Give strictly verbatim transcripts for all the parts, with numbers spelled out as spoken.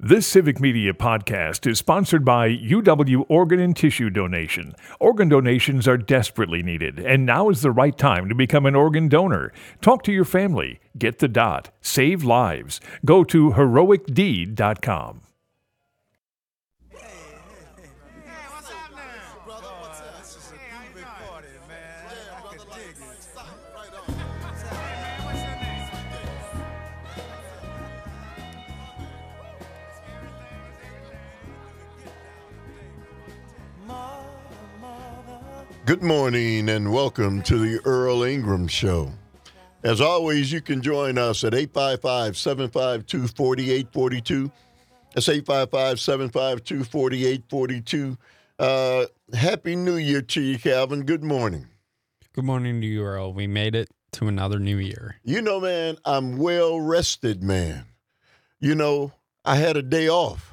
This Civic Media podcast is sponsored by U W Organ and Tissue Donation. Organ donations are desperately needed, and now is the right time to become an organ donor. Talk to your family. Get the dot. Save lives. Go to heroic deed dot com. Good morning and welcome to the Earl Ingram Show. As always, you can join us at eight five five, seven five two, four eight four two. That's eight five five, seven five two, four eight four two. Uh, Happy New Year to you, Calvin. Good morning. Good morning to you, Earl. We made it to another new year. You know, man, I'm well rested, man. You know, I had a day off.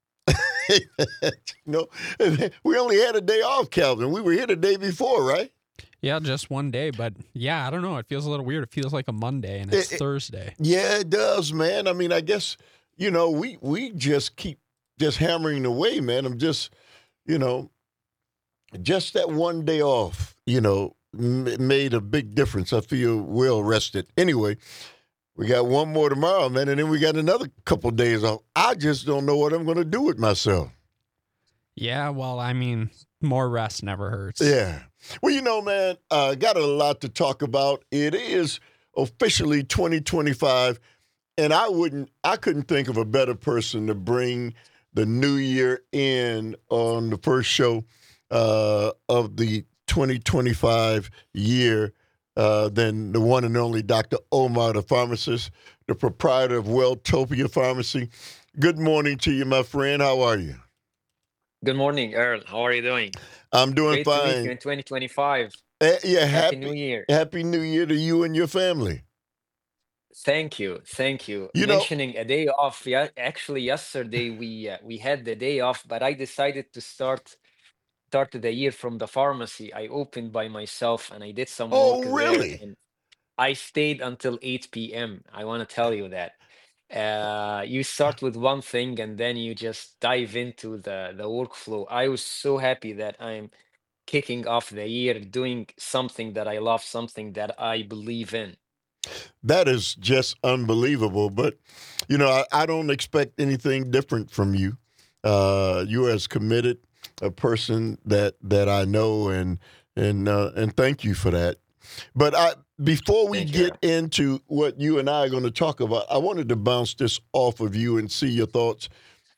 you know, we only had a day off, Calvin. We were here the day before, right? Yeah, just one day. But yeah, I don't know. It feels a little weird. It feels like a Monday and it's It- it- Thursday. Yeah, it does, man. I mean, I guess, you know, we we just keep just hammering away, man. I'm just, you know, just that one day off, you know, m- made a big difference. I feel well rested. Anyway, we got one more tomorrow, man, and then we got another couple days off. I just don't know what I'm going to do with myself. Yeah, well, I mean, more rest never hurts. Yeah. Well, you know, man, uh, got a lot to talk about. It is officially twenty twenty-five, and I wouldn't, I couldn't think of a better person to bring the new year in on the first show uh, of the twenty twenty-five year uh, than the one and only Doctor Omar, the pharmacist, the proprietor of Welltopia Pharmacy. Good morning to you, my friend. How are you? Good morning, Earl. How are you doing? I'm doing Great to meet you fine. in twenty twenty-five. Eh, yeah, Happy New happy Year. Happy New Year to you and your family. Thank you. Thank you. You know, Mentioning a day off, yeah, actually yesterday we uh, we had the day off, but I decided to start start the year from the pharmacy. I opened by myself and I did some oh, work there, really? and I stayed until eight p m. I want to tell you that. Uh, you start with one thing and then you just dive into the the workflow. I was so happy that I'm kicking off the year doing something that I love, something that I believe in. That is just unbelievable. But, you know, I, I don't expect anything different from you. Uh, you're as committed a person that that I know, and and uh, and thank you for that. But I, before we Thank you. get into what you and I are going to talk about, I wanted to bounce this off of you and see your thoughts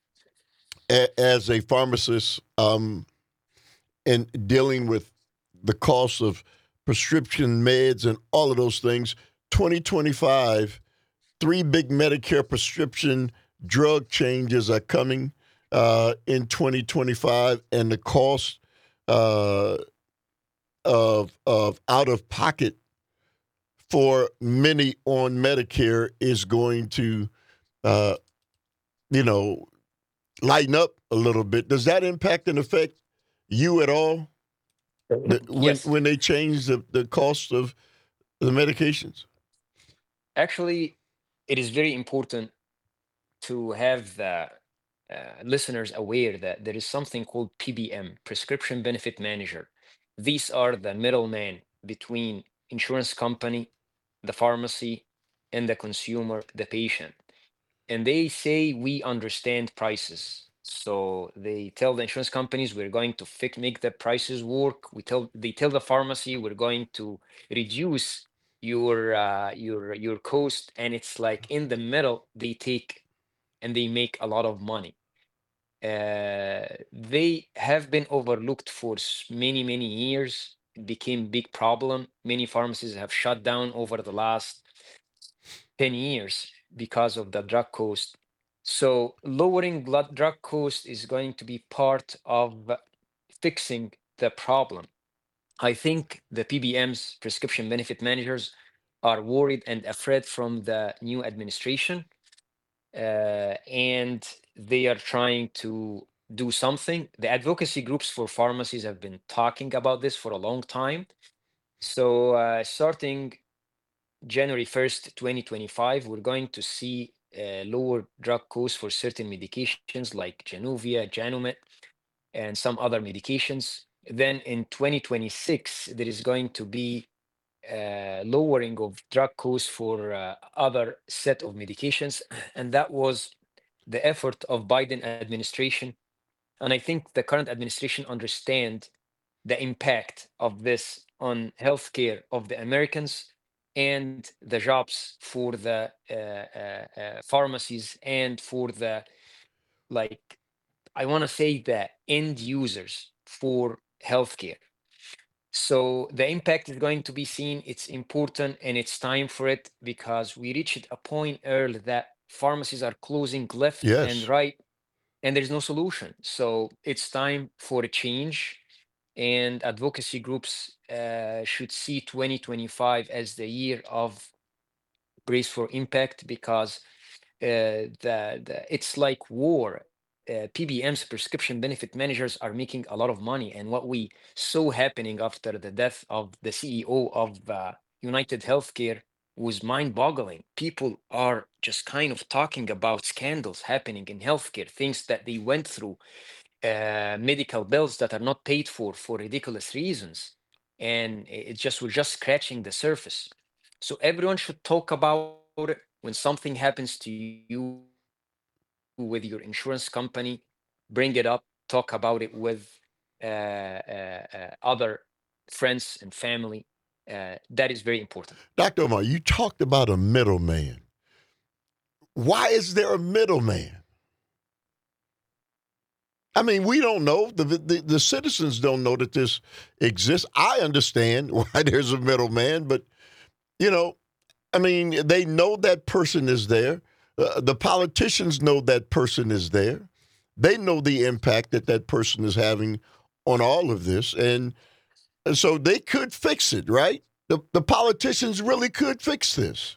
a, as a pharmacist um, in dealing with the cost of prescription meds and all of those things. twenty twenty-five, three big Medicare prescription drug changes are coming uh, in twenty twenty-five, and the cost uh, of of out of pocket for many on Medicare is going to, uh, you know, lighten up a little bit. Does that impact and affect you at all? The- when Yes, when they change the, the cost of the medications? actually, it is very important to have the uh, listeners aware that there is something called P B M, Prescription Benefit Manager. These are the middleman between insurance company, the pharmacy, and the consumer, the patient. And they say we understand prices. So they tell the insurance companies we're going to fix, make the prices work. We tell they tell the pharmacy we're going to reduce your uh, your your cost, and it's like in the middle they take and they make a lot of money. Uh, they have been overlooked for s- many many years. It became big problem. Many pharmacies have shut down over the last ten years because of the drug cost. So lowering blood drug cost is going to be part of fixing the problem. I think the P B Ms, prescription benefit managers, are worried and afraid from the new administration, uh, and they are trying to do something. The advocacy groups for pharmacies have been talking about this for a long time. So, uh, starting January first, twenty twenty-five, we're going to see uh, lower drug costs for certain medications like Januvia, Janumet, and some other medications. Then in twenty twenty-six, there is going to be uh, lowering of drug costs for uh, other set of medications, and that was the effort of Biden administration. And I think the current administration understand the impact of this on healthcare of the Americans and the jobs for the uh, uh, uh, pharmacies and for the, like, I want to say the end users for healthcare. So the impact is going to be seen. It's important and it's time for it because we reached a point early that pharmacies are closing left and Yes. right and there's no solution. So it's time for a change. And advocacy groups uh, should see twenty twenty-five as the year of Brace for Impact because uh, the, the it's like war. Uh, P B M's, prescription benefit managers, are making a lot of money, and what we saw happening after the death of the C E O of uh, United Healthcare was mind-boggling. People are just kind of talking about scandals happening in healthcare, things that they went through, uh, medical bills that are not paid for for ridiculous reasons, and it just we're just scratching the surface. So everyone should talk about it when something happens to you with your insurance company. Bring it up, talk about it with uh, uh, uh, other friends and family. Uh, that is very important. Doctor Omar, you talked about a middleman. Why is there a middleman? I mean, we don't know. The, the the citizens don't know that this exists. I understand why there's a middleman, but, you know, I mean, they know that person is there. Uh, the politicians know that person is there. They know the impact that that person is having on all of this. And so they could fix it, right? The, the politicians really could fix this.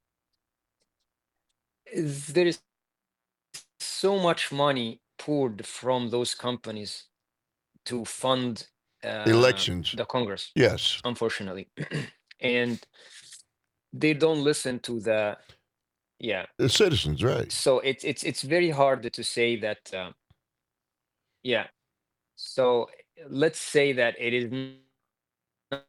There is so much money poured from those companies to fund uh, Elections. the Congress, Yes. unfortunately. And they don't listen to the, yeah. The citizens, right. So it's it's it's very hard to say that, uh, yeah. So let's say that it is not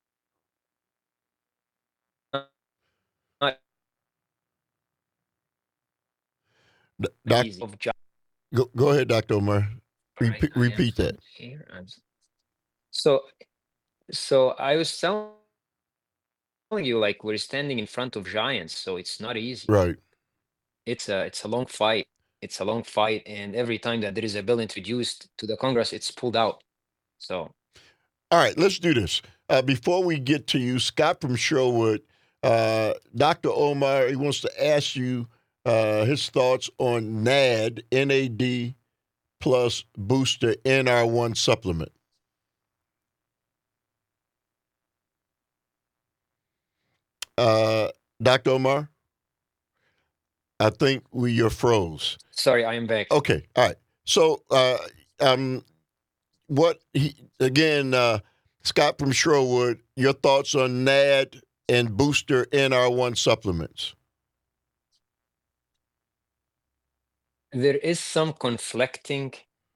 D- doc, easy of job. go, go ahead, Doctor Omar. Right, Repeat, I am repeat that. from here. I'm s- So so I was telling you, like, we're standing in front of giants, so it's not easy. Right. It's a it's a long fight. It's a long fight, and every time that there is a bill introduced to the Congress, it's pulled out. So All right, let's do this. Uh, before we get to you, Scott from Sherwood, uh, Doctor Omar, he wants to ask you uh, his thoughts on N A D, N A D plus booster N R one supplement. Uh, Doctor Omar, I think we you're froze. sorry, I am back. Okay, all right. So, uh, um, what he again, uh, Scott from Sherwood, your thoughts on N A D and booster N R one supplements? There is some conflicting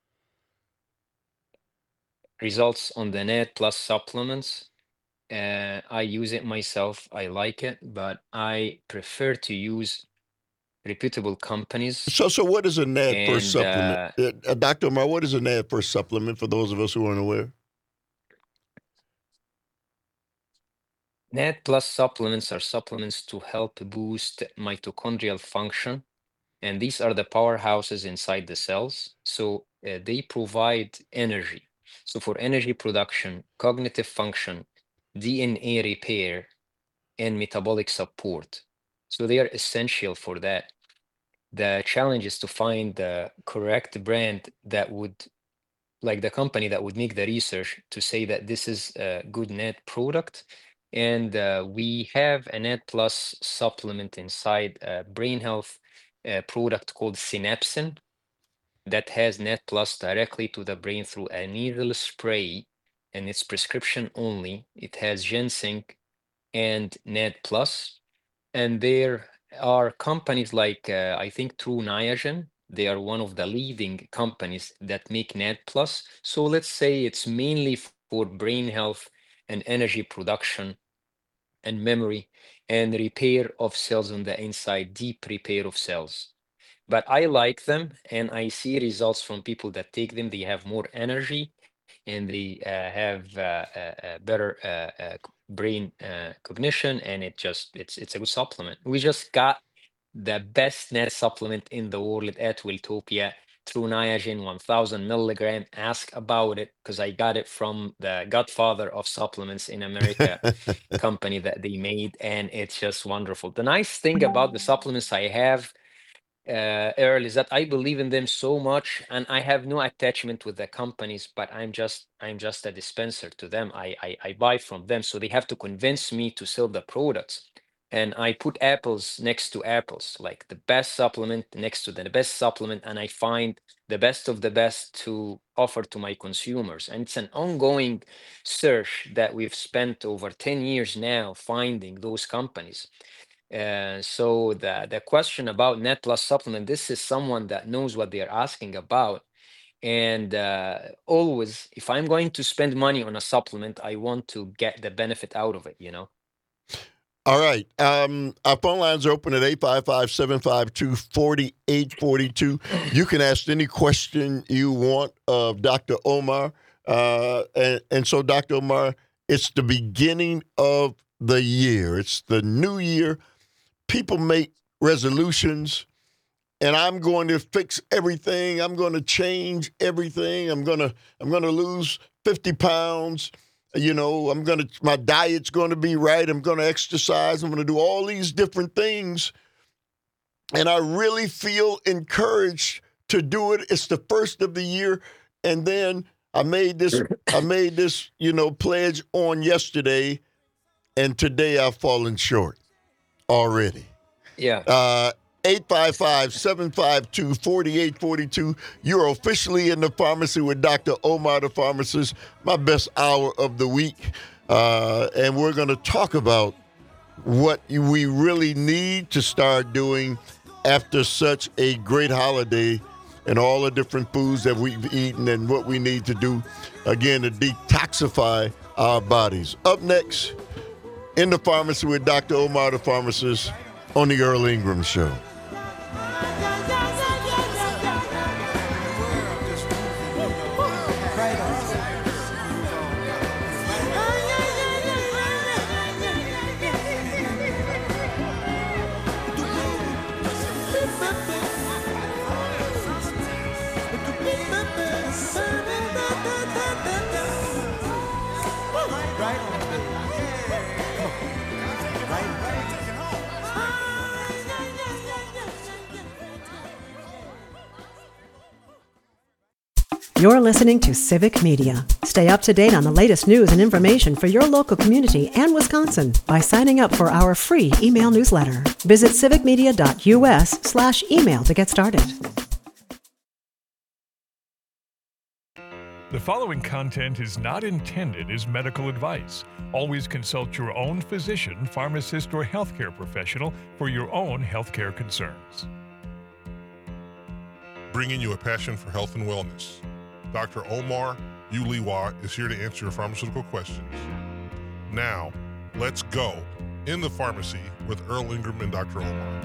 results on the N A D plus supplements. Uh, I use it myself. I like it, but I prefer to use reputable companies. So, so what is a N A D first And, supplement? Uh, uh, Doctor Omar, what is a N A D first supplement for those of us who aren't aware? N A D plus supplements are supplements to help boost mitochondrial function, and these are the powerhouses inside the cells. So uh, they provide energy. So for energy production, cognitive function, D N A repair, and metabolic support. So they are essential for that. The challenge is to find the correct brand that would, like the company that would make the research to say that this is a good N A D product. And uh, we have a N A D plus supplement inside a brain health uh, product called Synapsin that has N A D plus directly to the brain through a needle spray, and it's prescription only. It has ginseng and N A D plus, and their are companies like, uh, I think, True Niagen. They are one of the leading companies that make Net Plus. So let's say it's mainly for brain health and energy production and memory and repair of cells on the inside, deep repair of cells. But I like them, and I see results from people that take them. They have more energy, and they uh, have uh, uh, uh, better uh, uh, c- brain uh, cognition, and it just it's it's a good supplement. We just got the best net supplement in the world at Wiltopia, True Niagen one thousand milligram. Ask about it because I got it from the godfather of supplements in America company that they made, and it's just wonderful. The nice thing about the supplements I have, uh, Earl, is that I believe in them so much, and I have no attachment with the companies, but I'm just I'm just a dispenser to them. I, I I buy from them, so they have to convince me to sell the products. And I put apples next to apples, like the best supplement next to the best supplement, and I find the best of the best to offer to my consumers. And it's an ongoing search that we've spent over ten years now finding those companies. Uh, so the the question about Net Plus supplement, this is someone that knows what they're asking about. And uh, always, if I'm going to spend money on a supplement, I want to get the benefit out of it, you know? All right. Um, our phone lines are open at eight five five, seven five two, four eight four two. You can ask any question you want of Doctor Omar. Uh, and, and so, Doctor Omar, it's the beginning of the year. It's the new year. People make resolutions, and I'm going to fix everything. I'm going to change everything. I'm going to I'm going to lose fifty pounds. You know, I'm going to, my diet's going to be right. I'm going to exercise. I'm going to do all these different things. And I really feel encouraged to do it. It's the first of the year. And then I made this, I made this, you know, pledge on yesterday. And today I've fallen short already. Yeah. Uh, eight five five, seven five two, four eight four two. You're officially in the pharmacy with Doctor Omar, the pharmacist, my best hour of the week. Uh, and we're going to talk about what we really need to start doing after such a great holiday and all the different foods that we've eaten and what we need to do, again, to detoxify our bodies. Up next, in the pharmacy with Doctor Omar, the pharmacist, on the Earl Ingram Show. You're listening to Civic Media. Stay up to date on the latest news and information for your local community and Wisconsin by signing up for our free email newsletter. Visit civicmedia.us slash email to get started. The following content is not intended as medical advice. Always consult your own physician, pharmacist, or healthcare professional for your own healthcare concerns. Bringing you a passion for health and wellness. Doctor Omar Uliwa is here to answer your pharmaceutical questions. Now, let's go in the pharmacy with Earl Ingram and Doctor Omar.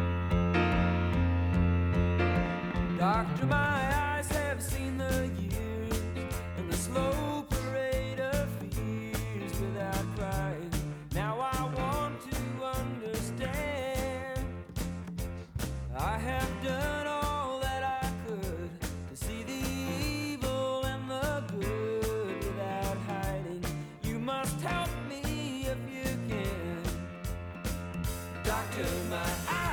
Doctor, my eyes have seen the years and the slow parade of fears without crying. Now I want to understand. I have done all that I could to see the evil and the good without hiding. You must help me if you can. Doctor, my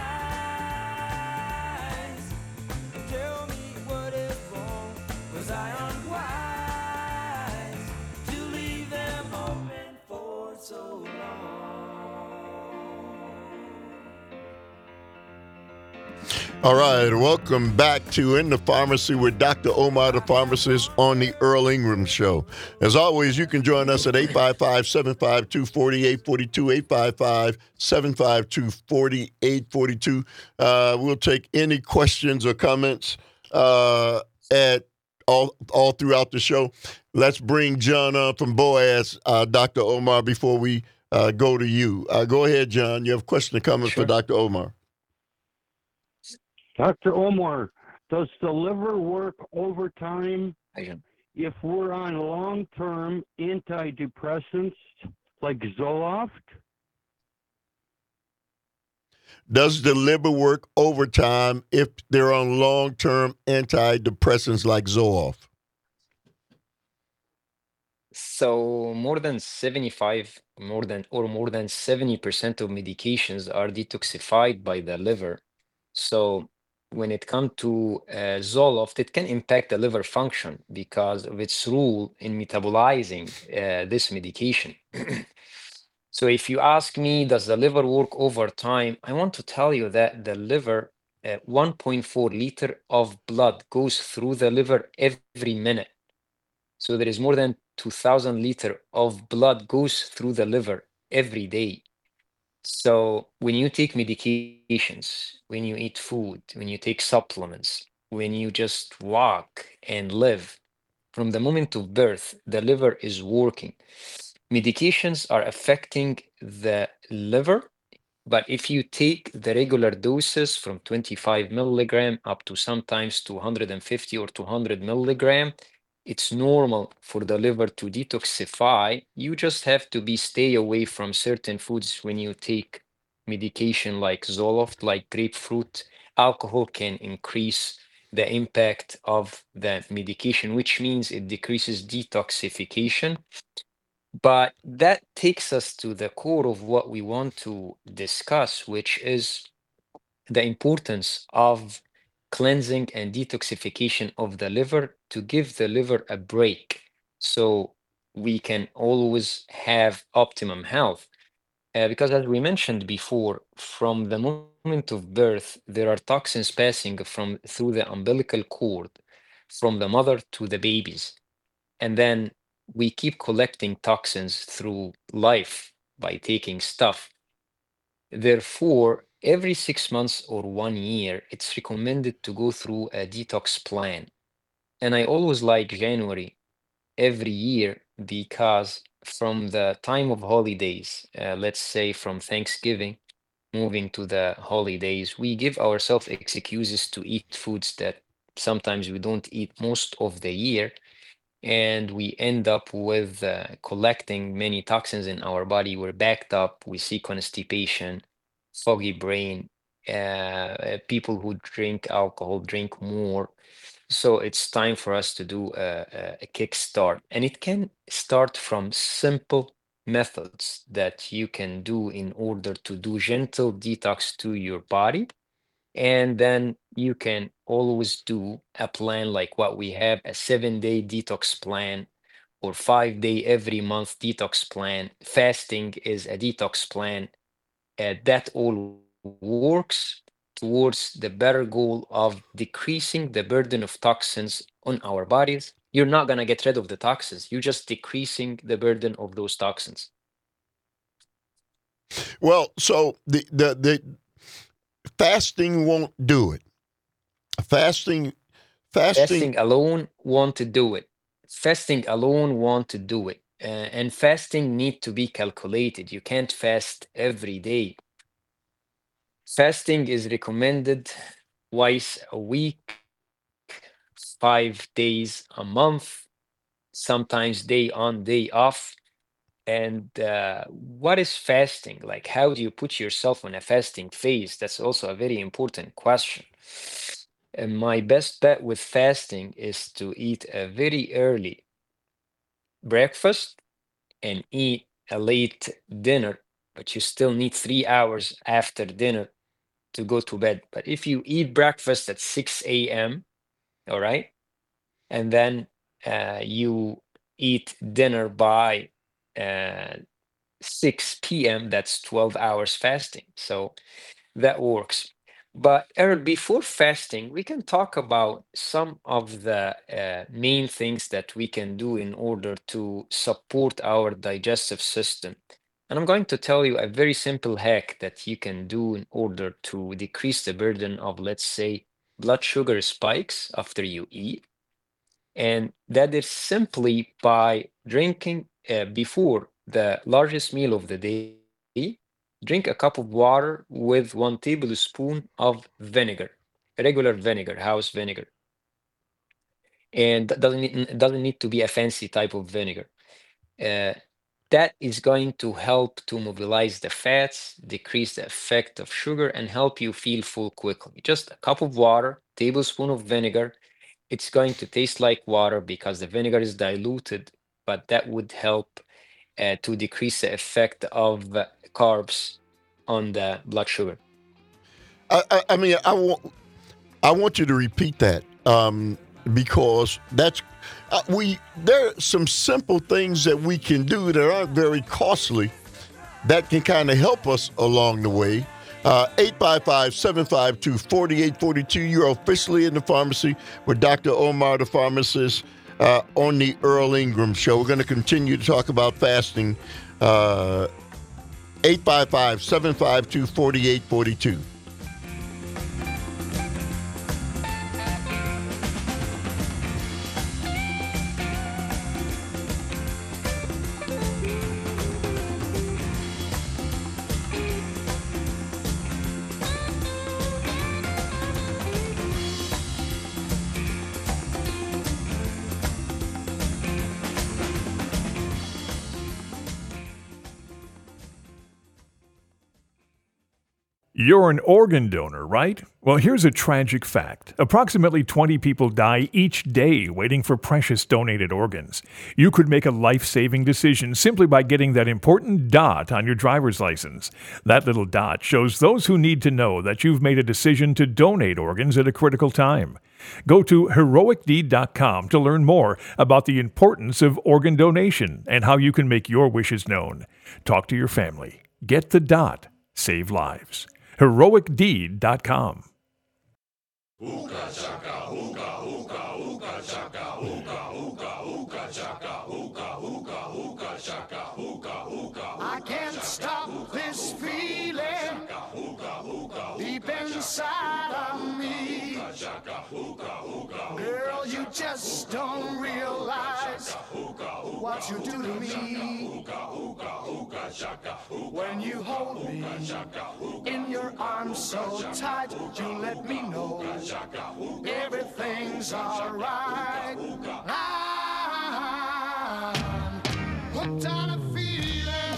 eyes, tell me what is wrong, 'cause I am wise to leave them open for so long. All right, welcome back to In the Pharmacy with Doctor Omar, the pharmacist, on the Earl Ingram Show. As always, you can join us at eight five five, seven five two, four eight four two, eight five five, seven five two, four eight four two. Uh, we'll take any questions or comments uh, at all all throughout the show. Let's bring John on from Boaz, uh, Doctor Omar, before we uh, go to you. Uh, go ahead, John. You have a question or comment Sure. for Doctor Omar? Doctor Omar, does the liver work overtime Hi, John. if we're on long-term antidepressants like Zoloft? Does the liver work overtime if they're on long-term antidepressants like Zoloft? So more than seventy-five, more than or more than seventy percent of medications are detoxified by the liver. So when it comes to uh, Zoloft, it can impact the liver function because of its role in metabolizing uh, this medication. So if you ask me, does the liver work over time? I want to tell you that the liver, uh, one point four liter of blood goes through the liver every minute. So there is more than two thousand liter of blood goes through the liver every day. So when you take medications, when you eat food, when you take supplements, when you just walk and live, from the moment of birth, the liver is working. Medications are affecting the liver, but if you take the regular doses from twenty-five milligram up to sometimes two hundred fifty or two hundred milligram, it's normal for the liver to detoxify. You just have to be stay away from certain foods when you take medication like Zoloft, like grapefruit. Alcohol can increase the impact of the medication, which means it decreases detoxification. But that takes us to the core of what we want to discuss, which is the importance of cleansing and detoxification of the liver to give the liver a break so we can always have optimum health. Uh, because as we mentioned before, from the moment of birth, there are toxins passing from through the umbilical cord from the mother to the babies. And then we keep collecting toxins through life by taking stuff. Therefore, every six months or one year, it's recommended to go through a detox plan. And I always like January every year because from the time of holidays, uh, let's say from Thanksgiving, moving to the holidays, we give ourselves excuses to eat foods that sometimes we don't eat most of the year. And we end up with uh, collecting many toxins in our body. We're backed up. We see constipation, foggy brain. Uh, uh, people who drink alcohol drink more. So it's time for us to do a, a, a kickstart. And it can start from simple methods that you can do in order to do gentle detox to your body. And then you can always do a plan like what we have, a seven day detox plan or five day every month detox plan. Fasting is a detox plan. Uh, that all works towards the better goal of decreasing the burden of toxins on our bodies. You're not going to get rid of the toxins. You're just decreasing the burden of those toxins. Well, so the the, the fasting won't do it. Fasting, fasting, Fasting alone want to do it. Fasting alone want to do it. Uh, and fasting need to be calculated. You can't fast every day. Fasting is recommended twice a week, five days a month, sometimes day on, day off. And uh, what is fasting? Like, how do you put yourself on a fasting phase? That's also a very important question. And my best bet with fasting is to eat a very early breakfast and eat a late dinner, but you still need three hours after dinner to go to bed. But if you eat breakfast at six a m, all right, and then uh, you eat dinner by uh, six p m, that's twelve hours fasting. So that works. But Errol, before fasting, we can talk about some of the uh, main things that we can do in order to support our digestive system. And I'm going to tell you a very simple hack that you can do in order to decrease the burden of, let's say, blood sugar spikes after you eat. And that is simply by drinking uh, before the largest meal of the day, drink a cup of water with one tablespoon of vinegar, regular vinegar, house vinegar. And that doesn't need, it doesn't need to be a fancy type of vinegar. Uh, that is going to help to mobilize the fats, decrease the effect of sugar, and help you feel full quickly. Just a cup of water, tablespoon of vinegar. It's going to taste like water because the vinegar is diluted, but that would help uh, to decrease the effect of uh, carbs on the blood sugar. I, I, I mean, I want I want you to repeat that um, because that's uh, we. There are some simple things that we can do that aren't very costly that can kind of help us along the way. Uh, eight five five, seven five two, four eight four two. You're officially in the pharmacy with Doctor Omar, the pharmacist, uh, on the Earl Ingram Show. We're going to continue to talk about fasting. Uh, eight five five, seven five two, four eight four two. You're an organ donor, right? Well, here's a tragic fact. Approximately twenty people die each day waiting for precious donated organs. You could make a life-saving decision simply by getting that important dot on your driver's license. That little dot shows those who need to know that you've made a decision to donate organs at a critical time. Go to heroic deed dot com to learn more about the importance of organ donation and how you can make your wishes known. Talk to your family. Get the dot. Save lives. heroic deed dot com. I can't stop this feeling deep inside of me. Girl, you just don't realize what you do to me. When you hold me in your arms so tight, you let me know everything's alright. I'm hooked on a feeling,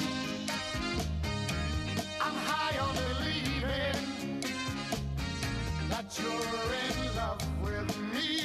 I'm high on believing that you're in love with me.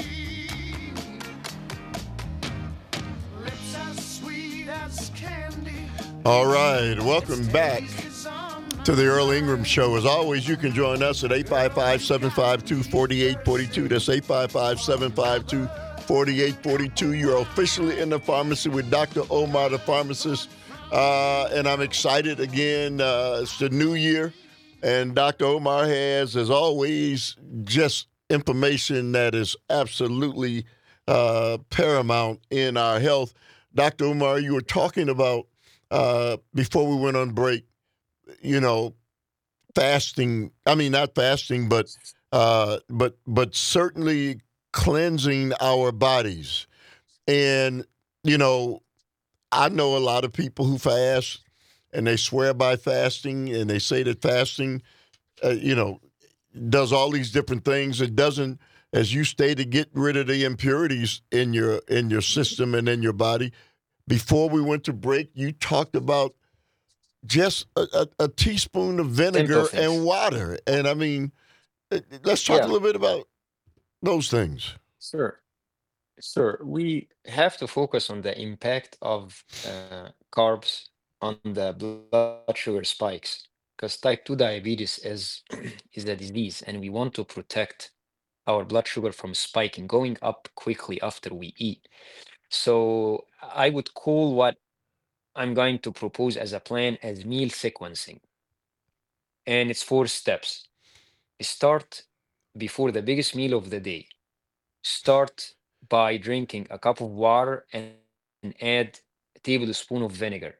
Lips as sweet as candy. All right, welcome back to the Earl Ingram Show. As always, you can join us at eight five five, seven five two, four eight four two. That's eight five five, seven five two, four eight four two. You're officially in the pharmacy with Doctor Omar, the pharmacist. Uh, and I'm excited again. Uh, it's the new year. And Doctor Omar has, as always, just information that is absolutely uh, paramount in our health. Doctor Omar, you were talking about, uh, before we went on break, you know, fasting. I mean, not fasting, but uh, but but certainly cleansing our bodies. And, you know, I know a lot of people who fast and they swear by fasting and they say that fasting, uh, you know, does all these different things. It doesn't, as you stated, get rid of the impurities in your in your system and in your body. Before we went to break, you talked about just a, a, a teaspoon of vinegar and water. And I mean, let's talk Yeah. a little bit about those things. Sure. Sure. We have to focus on the impact of uh, carbs on the blood sugar spikes because type two diabetes is is a disease and we want to protect our blood sugar from spiking, going up quickly after we eat. So I would call what I'm going to propose as a plan as meal sequencing. And it's four steps. start before the biggest meal of the day. Start by drinking a cup of water and add a tablespoon of vinegar.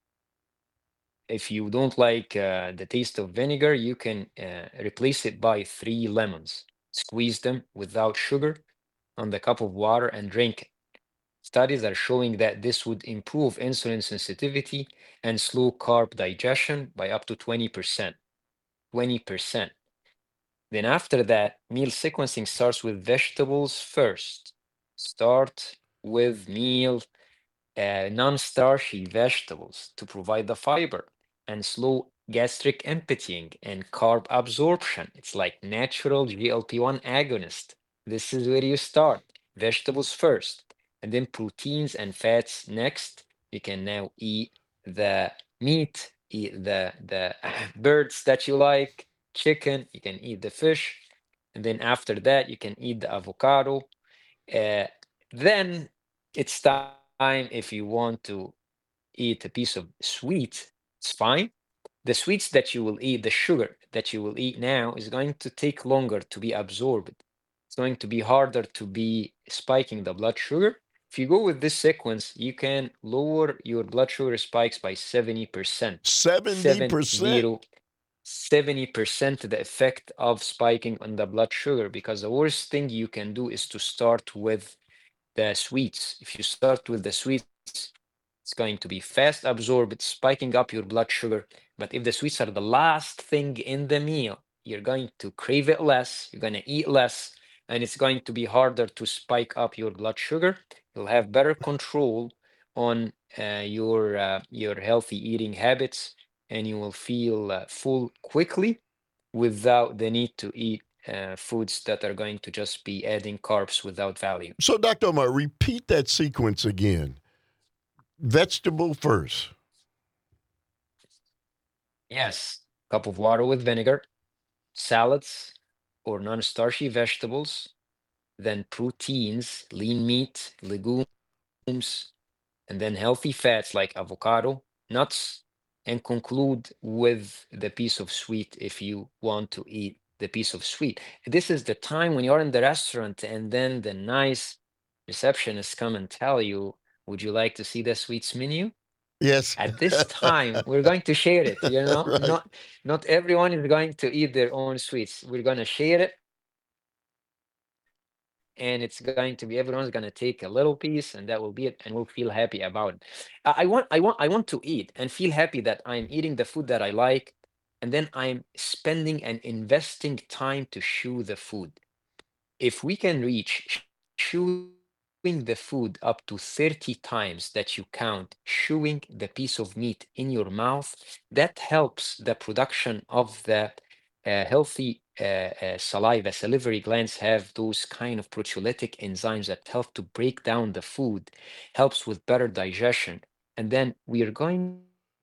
If you don't like uh, the taste of vinegar, you can uh, replace it by three lemons. Squeeze them without sugar on the cup of water and drink it. Studies are showing that this would improve insulin sensitivity and slow carb digestion by up to twenty percent. twenty percent. Then after that, meal sequencing starts with vegetables first. Start with meal uh, non-starchy vegetables to provide the fiber and slow gastric emptying and carb absorption. It's like natural G L P one agonist. This is where you start. Vegetables first, and then proteins and fats next. You can now eat the meat, eat the the birds that you like, chicken. You can eat the fish, and then after that you can eat the avocado. Uh, then it's time if you want to eat a piece of sweet, it's fine. The sweets that you will eat, the sugar that you will eat now is going to take longer to be absorbed. It's going to be harder to be spiking the blood sugar. If you go with this sequence, you can lower your blood sugar spikes by seventy percent. seventy percent? seventy percent the effect of spiking on the blood sugar, because the worst thing you can do is to start with the sweets. If you start with the sweets, it's going to be fast absorbed, spiking up your blood sugar. But if the sweets are the last thing in the meal, you're going to crave it less, you're going to eat less, and it's going to be harder to spike up your blood sugar. You'll have better control on uh, your uh, your healthy eating habits, and you will feel uh, full quickly without the need to eat uh, foods that are going to just be adding carbs without value. So, Doctor Omar, repeat that sequence again. Vegetable first. Yes, cup of water with vinegar, salads or non-starchy vegetables, then proteins, lean meat, legumes, and then healthy fats like avocado, nuts, and conclude with the piece of sweet if you want to eat the piece of sweet. This is the time when you're in the restaurant and then the nice receptionist come and tell you, would you like to see the sweets menu? Yes. At this time, we're going to share it. You know, Right. not not everyone is going to eat their own sweets. We're going to share it, and it's going to be everyone's going to take a little piece, and that will be it, and we'll feel happy about it. I, I want I want I want to eat and feel happy that I'm eating the food that I like, and then I'm spending and investing time to chew the food. If we can reach chewing the food up to thirty times that you count chewing the piece of meat in your mouth, that helps the production of the uh, healthy uh, uh, saliva. Salivary glands have those kind of proteolytic enzymes that help to break down the food, helps with better digestion. And then we are going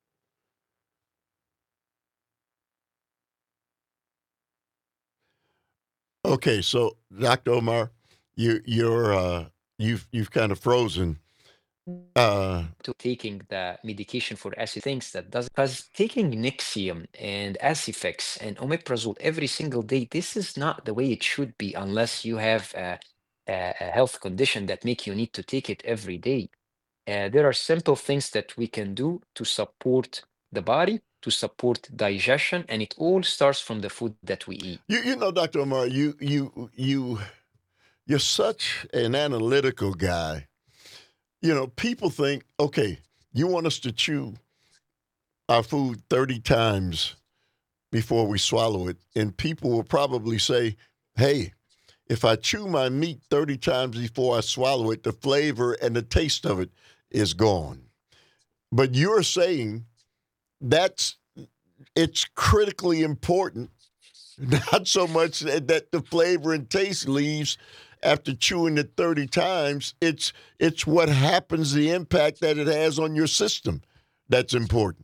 Okay, so Doctor Omar, you you're uh, you've you've kind of frozen. Uh, to taking the medication for acid things that does because taking Nexium and Acifex and Omeprazole every single day, this is not the way it should be unless you have a, a, a health condition that make you need to take it every day. Uh, there are simple things that we can do to support the body, to support digestion, and it all starts from the food that we eat. you you know, Doctor Omar, you you you you're such an analytical guy. You know, people think, okay, you want us to chew our food thirty times before we swallow it, and people will probably say, hey, if I chew my meat thirty times before I swallow it, the flavor and the taste of it is gone. But you're saying that's it's critically important, not so much that, that the flavor and taste leaves after chewing it thirty times. It's it's what happens, the impact that it has on your system that's important.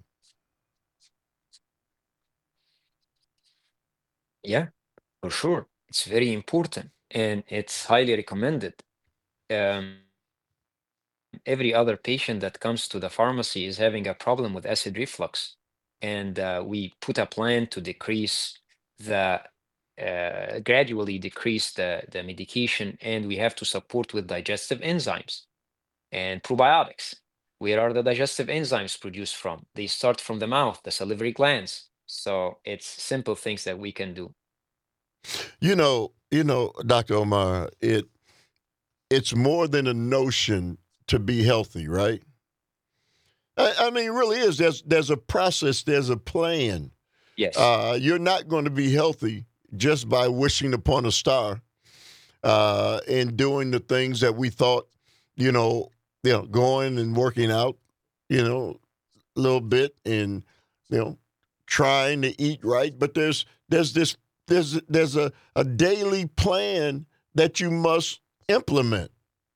Yeah, for sure. It's very important and it's highly recommended. Um, every other patient that comes to the pharmacy is having a problem with acid reflux. And uh, we put a plan to decrease the uh, gradually decrease the, the medication, and we have to support with digestive enzymes and probiotics. Where are the digestive enzymes produced from? They start from the mouth, the salivary glands. So it's simple things that we can do. You know, you know, Doctor Omar, it it's more than a notion to be healthy, right? I, I mean, it really is. There's there's a process. There's a plan. Yes. Uh, you're not going to be healthy just by wishing upon a star uh, and doing the things that we thought, you know, you know, going and working out, you know, a little bit and, you know, trying to eat right. But there's there's this there's there's a, a daily plan that you must implement.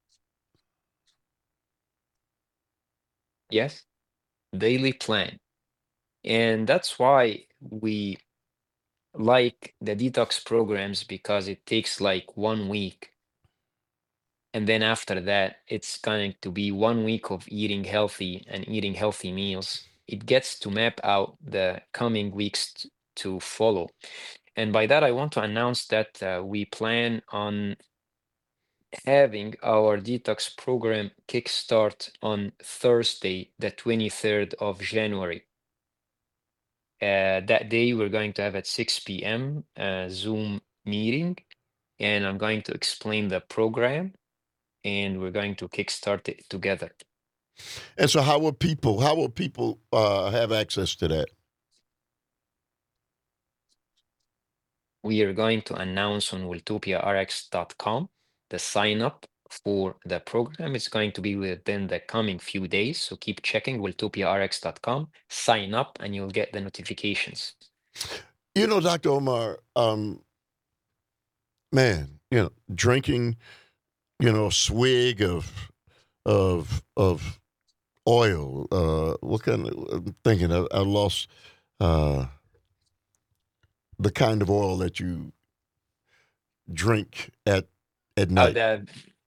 Yes. Daily plan. And that's why we like the detox programs, because it takes like one week. And then after that, it's going to be one week of eating healthy and eating healthy meals. It gets to map out the coming weeks t- to follow. And by that, I want to announce that uh, we plan on having our detox program kickstart on Thursday, the twenty-third of January. Uh, that day, we're going to have at six p m a Zoom meeting, and I'm going to explain the program, and we're going to kickstart it together. And so, how will people how will people uh, have access to that? We are going to announce on wiltopia r x dot com the sign up for the program. It's going to be within the coming few days, so keep checking wiltopia r x dot com, sign up, and you'll get the notifications. You know, Doctor Omar, um, man, you know, drinking, you know, a swig of of of oil. Uh, what kind of? I'm thinking, I, I lost uh, the kind of oil that you drink at at Uh, night. the,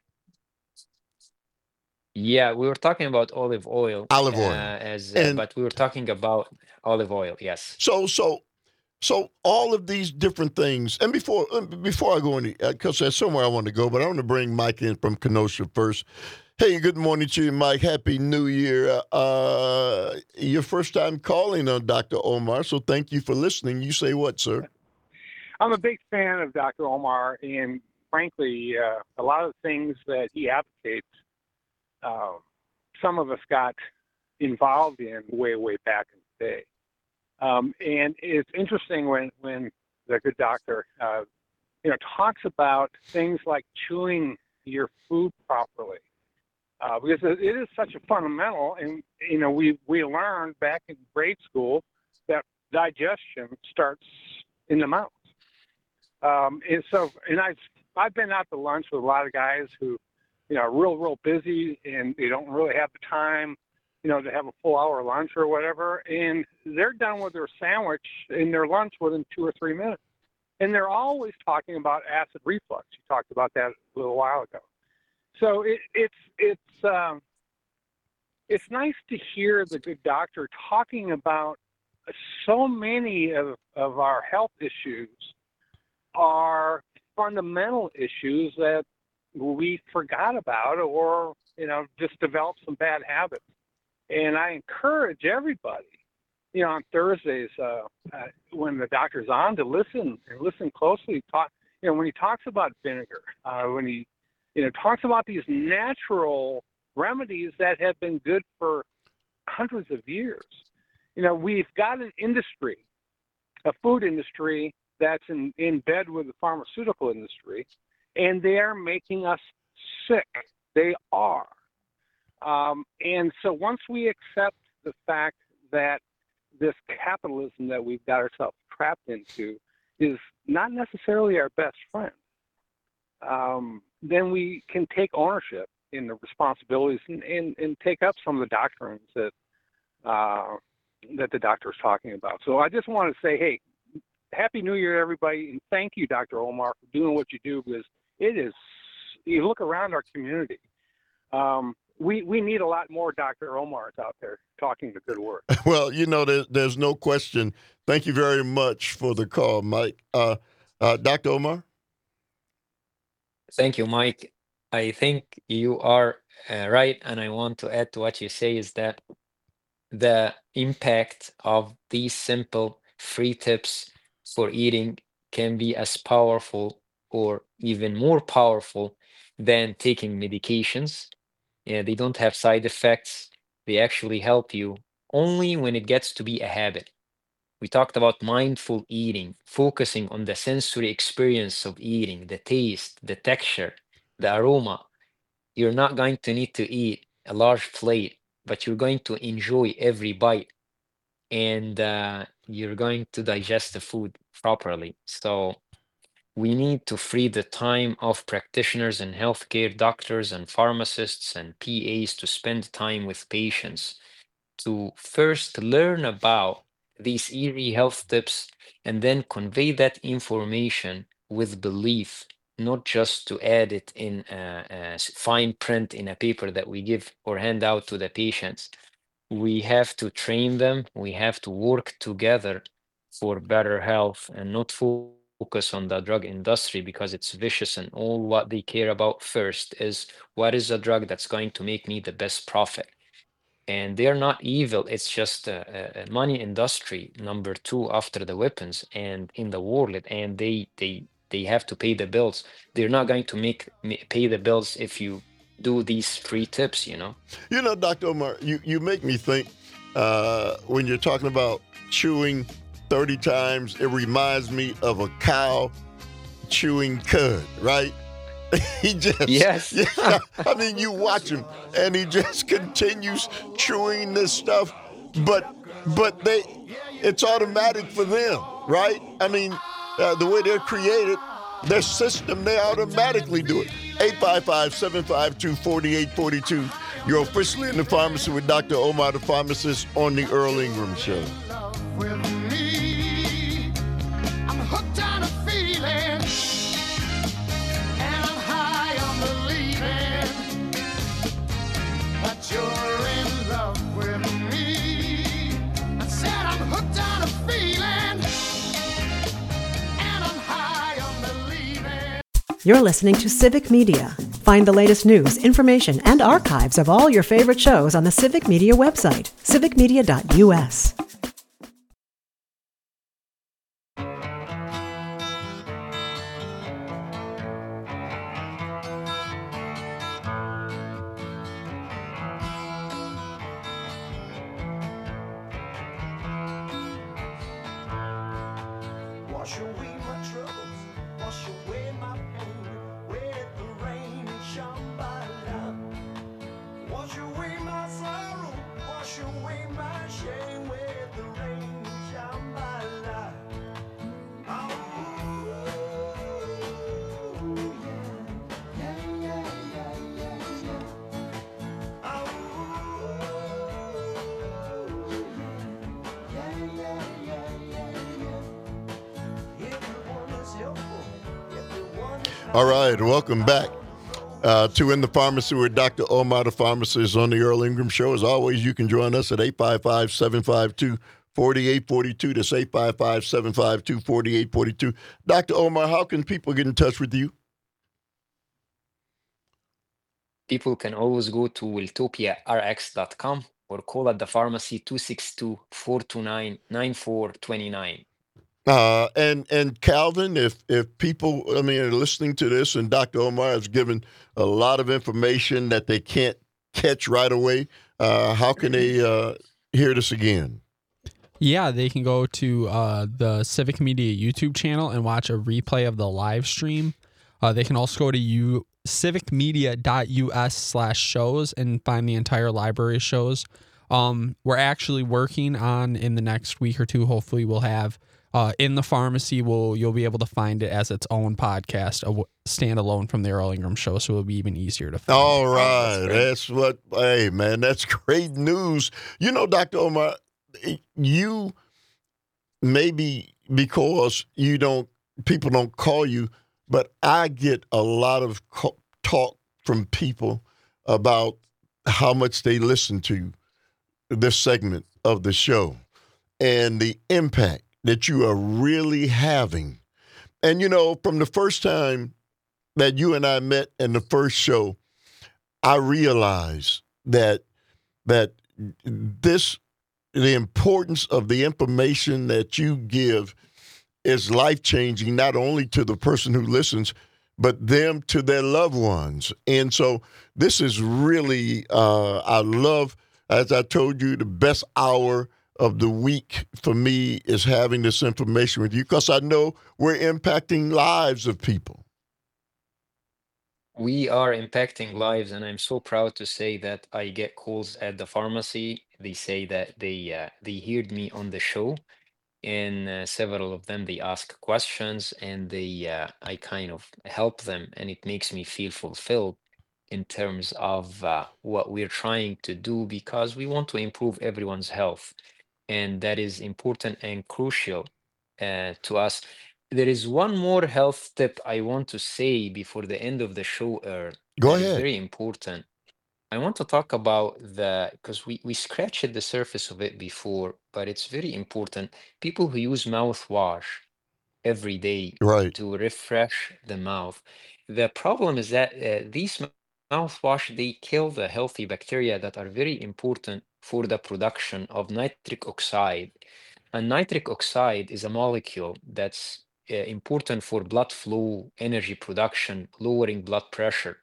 yeah, we were talking about olive oil, Olive uh, oil. as uh, And but we were talking about olive oil. Yes. so so so all of these different things. And before uh, before I go any, because there's somewhere I want to go, but I want to bring Mike in from Kenosha first. Hey, good morning to you, Mike. Happy New Year. Uh, your first time calling on Doctor Omar, so thank you for listening. You say what, sir? I'm a big fan of Doctor Omar, and frankly, uh, a lot of the things that he advocates, uh, some of us got involved in way, way back in the day. Um, and it's interesting when, when the good doctor, uh, you know, talks about things like chewing your food properly. Uh, because it it is such a fundamental, and you know, we we learned back in grade school that digestion starts in the mouth. Um, and so, and I've I've been out to lunch with a lot of guys who, you know, are real real busy, and they don't really have the time, you know, to have a full hour lunch or whatever, and they're done with their sandwich and their lunch within two or three minutes, and they're always talking about acid reflux. You talked about that a little while ago. So it, it's it's um, it's nice to hear the good doctor talking about so many of, of our health issues are fundamental issues that we forgot about, or you know, just developed some bad habits. And I encourage everybody, you know, on Thursdays uh, uh, when the doctor's on, to listen and listen closely. Talk, you know, when he talks about vinegar, uh, when he you know, talks about these natural remedies that have been good for hundreds of years. You know, we've got an industry, a food industry that's in, in bed with the pharmaceutical industry, and they are making us sick. They are. Um, and so once we accept the fact that this capitalism that we've got ourselves trapped into is not necessarily our best friend, um, then we can take ownership in the responsibilities and, and, and take up some of the doctrines that uh, that the doctor is talking about. So I just want to say, hey, Happy New Year, everybody, and thank you, Doctor Omar, for doing what you do, because it is, you look around our community, um, we, we need a lot more Doctor Omars out there talking the good word. Well, you know, there, there's no question. Thank you very much for the call, Mike. Uh, Uh, Doctor Omar? Thank you, Mike. I think you are uh, right, and I want to add to what you say is that the impact of these simple free tips for eating can be as powerful or even more powerful than taking medications. Yeah, they don't have side effects. They actually help you only when it gets to be a habit. We talked about mindful eating, focusing on the sensory experience of eating, the taste, the texture, the aroma. You're not going to need to eat a large plate, but you're going to enjoy every bite and uh, you're going to digest the food properly. So we need to free the time of practitioners and healthcare doctors and pharmacists and P As to spend time with patients to first learn about these easy health tips and then convey that information with belief, not just to add it in uh, uh, fine print in a paper that we give or hand out to the patients. We have to train them. We have to work together for better health and not focus on the drug industry because it's vicious and all what they care about first is what is a drug that's going to make me the best profit. And they're not evil. It's just a, a money industry, number two after the weapons and in the world. And they they they have to pay the bills. They're not going to make pay the bills if you do these free tips, you know. You know, Doctor Omar, you, you make me think uh, when you're talking about chewing thirty times, it reminds me of a cow chewing cud, right? He just, yes. Yeah, I mean, you watch him, and he just continues chewing this stuff, but but they, it's automatic for them, right? I mean, uh, the way they're created, their system, they automatically do it. eight five five, seven five two, four eight four two. You're officially in the pharmacy with Doctor Omar, the pharmacist, on the Earl Ingram Show. With me, I'm hooked on a feeling. You're in love with me. I said I'm hooked on a feeling, and I'm high on believing. You're listening to Civic Media. Find the latest news, information, and archives of all your favorite shows on the Civic Media website, civic media dot u s. Wash away my troubles, wash away my pain, with the rain and Shambhala. Wash away my sorrow, wash away my shame, with the rain and Shambhala. Oh, yeah, yeah, yeah, yeah, yeah, yeah. Oh, yeah, yeah, yeah, yeah, yeah. All right, welcome back uh, to In the Pharmacy with Doctor Omar, the pharmacist, on the Earl Ingram Show. As always, you can join us at eight five five, seven five two, four eight four two. That's eight five five, seven five two, four eight four two. Doctor Omar, how can people get in touch with you? People can always go to wiltopia r x dot com or call at the pharmacy two six two, four two nine, nine four two nine. Uh, and and Calvin, if if people, I mean, are listening to this, and Doctor Omar has given a lot of information that they can't catch right away, uh, how can they uh, hear this again? Yeah, they can go to uh, the Civic Media YouTube channel and watch a replay of the live stream. Uh, they can also go to you civic media dot u s slash shows and find the entire library of shows. Um, we're actually working on, in the next week or two, hopefully we'll have Uh, in the pharmacy, will you'll be able to find it as its own podcast, a standalone from the Earl Ingram Show, so it'll be even easier to find. All right, that's what. Hey, man, that's great news. You know, Doctor Omar, you maybe because you don't, people don't call you, but I get a lot of co- talk from people about how much they listen to this segment of the show and the impact that you are really having and you know, from the first time that you and I met in the first show, I realized that that this the importance of the information that you give is life-changing, not only to the person who listens, but them to their loved ones. And so this is really, uh, I love, as I told you, the best hour of the week for me is having this information with you, because I know we're impacting lives of people. We are impacting lives, and I'm so proud to say that I get calls at the pharmacy. They say that they uh, they heard me on the show, and uh, several of them they ask questions, and they uh, I kind of help them, and it makes me feel fulfilled in terms of uh, what we're trying to do, because we want to improve everyone's health, and that is important and crucial uh, to us. There is one more health tip I want to say before the end of the show, Earl, Go that is ahead. very important. I want to talk about the, because we, we scratched the surface of it before, but it's very important. People who use mouthwash every day Right. to refresh the mouth. The problem is that uh, these mou- mouthwash, they kill the healthy bacteria that are very important for the production of nitric oxide. And nitric oxide is a molecule that's uh, important for blood flow, energy production, lowering blood pressure.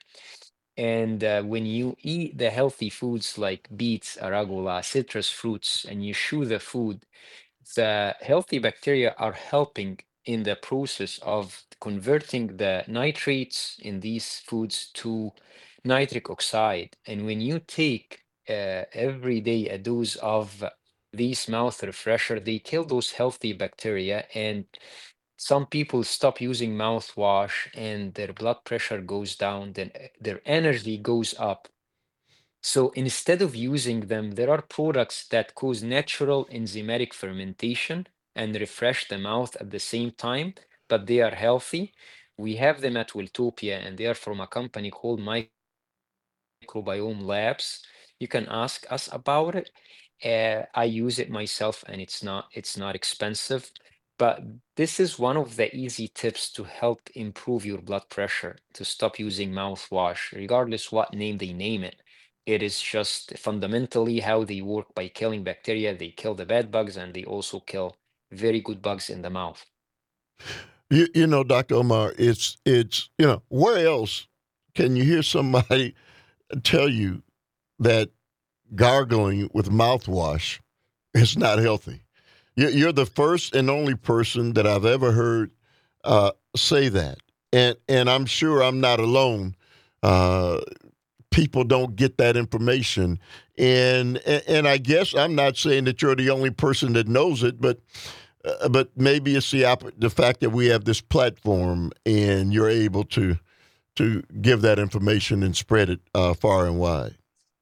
And uh, when you eat the healthy foods like beets, arugula, citrus fruits, and you chew the food, the healthy bacteria are helping in the process of converting the nitrates in these foods to nitric oxide. And when you take uh, every day a dose of these mouth refresher, they kill those healthy bacteria, and some people stop using mouthwash and their blood pressure goes down, then uh, their energy goes up. So instead of using them, there are products that cause natural enzymatic fermentation and refresh the mouth at the same time, but they are healthy. We have them at Wiltopia, and they are from a company called Microbiome Labs. You can ask us about it. Uh, I use it myself, and it's not it's not expensive. But this is one of the easy tips to help improve your blood pressure, to stop using mouthwash, regardless what name they name it. It is just fundamentally how they work by killing bacteria. They kill the bad bugs, and they also kill very good bugs in the mouth. You, you know, Doctor Omar, it's, it's, you know, where else can you hear somebody tell you that gargling with mouthwash is not healthy? You- You're the first and only person that I've ever heard uh, say that. And, and I'm sure I'm not alone. Uh, people don't get that information. And, and and I guess I'm not saying that you're the only person that knows it, but uh, but maybe it's the opp- the fact that we have this platform and you're able to to give that information and spread it uh, far and wide.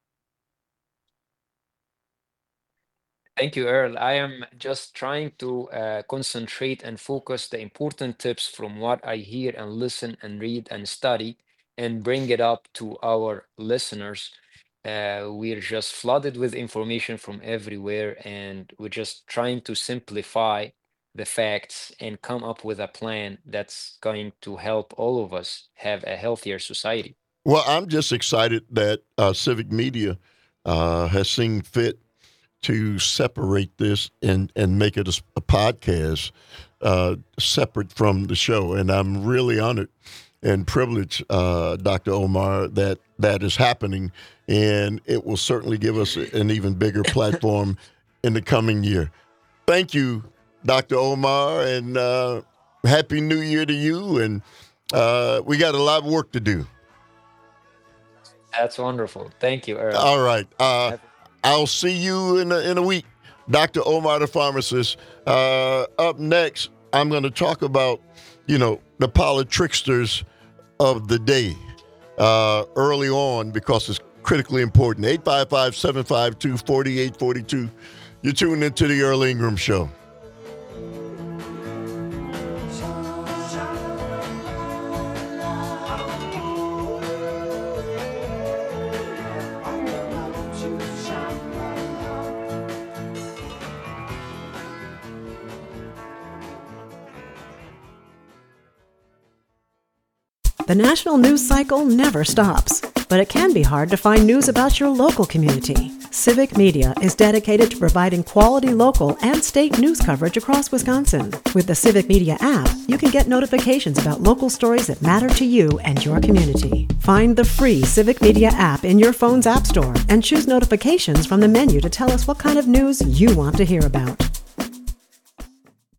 Thank you, Earl. I am just trying to uh, concentrate and focus the important tips from what I hear and listen and read and study, and bring it up to our listeners. Uh, we're just flooded with information from everywhere, and we're just trying to simplify the facts and come up with a plan that's going to help all of us have a healthier society. Well, I'm just excited that uh, Civic Media uh, has seen fit to separate this and, and make it a, s- a podcast uh, separate from the show. And I'm really honored and privileged, uh, Doctor Omar, that that is happening. And it will certainly give us an even bigger platform in the coming year. Thank you, Doctor Omar, and uh, Happy New Year to you. And uh, we got a lot of work to do. That's wonderful. Thank you, Earl. All right. Uh, Have- I'll see you in a, in a week. Doctor Omar, the pharmacist. Uh, up next, I'm going to talk about, you know, the politricksters of the day uh, early on, because it's critically important. eight five five, seven five two, four eight four two. You're tuned into the Earl Ingram Show. The national news cycle never stops, but it can be hard to find news about your local community. Civic Media is dedicated to providing quality local and state news coverage across Wisconsin. With the Civic Media app, you can get notifications about local stories that matter to you and your community. Find the free Civic Media app in your phone's app store and choose notifications from the menu to tell us what kind of news you want to hear about.